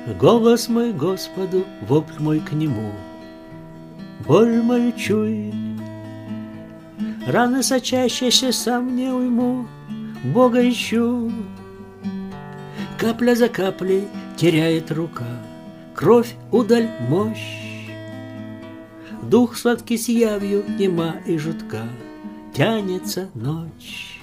Голос мой Господу, вопль мой к Нему. Боль мою чует, раны сочащиеся сам не уйму, Бога ищу. Капля за каплей теряет рука, кровь удаль мощь. Дух сладкий с явью нема и жутка, тянется ночь.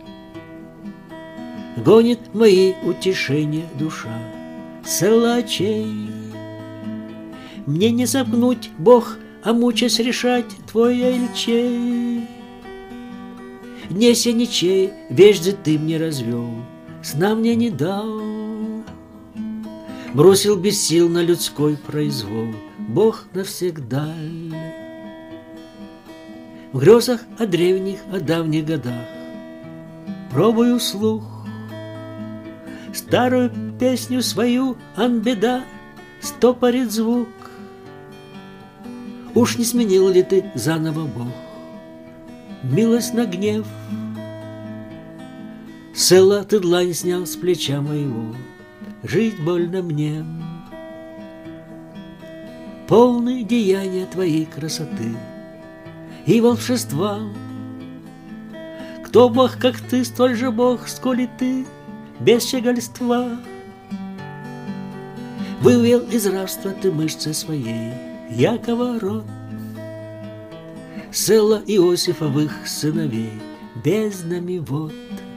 Гонит мои утешения душа, силачей. Мне не сопнуть, Бог, а мучаясь решать твой эльчей. Дне ничей, вежды ты мне развел, сна мне не дал. Бросил без сил на людской произвол Бог навсегда. В грезах о древних, о давних годах пробую слух, старую песню свою «Ан-беда» стопорит звук. Уж не сменил ли ты заново, Бог, милость на гнев? Села ты длань снял с плеча моего, жить больно мне. Полны деяния твоей красоты и волшебства. Кто Бог, как ты, столь же Бог, сколь и ты, без щегольства. Вывел из рабства ты мышцы своей Якова род, села Иосифовых сыновей безднами вод,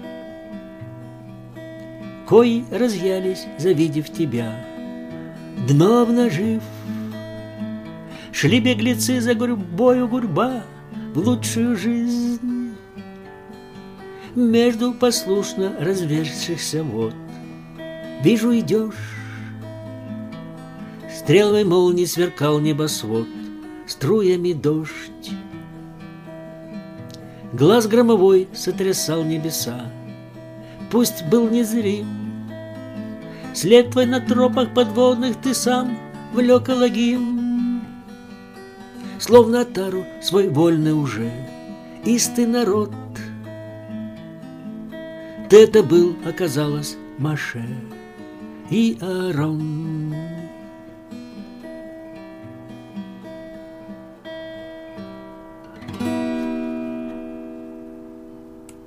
кои разъялись, завидев тебя, дно обнажив. Шли беглецы за гурьбою гурьба в лучшую жизнь, между послушно разверзшихся вод. Вижу, идешь, стрелой молнии сверкал небосвод, струями дождь. Глаз громовой сотрясал небеса, пусть был незрим. След твой на тропах подводных ты сам влек Элагим. Словно отару свой вольный уже истый народ. Ты это был, оказалось, Моше и Аарон.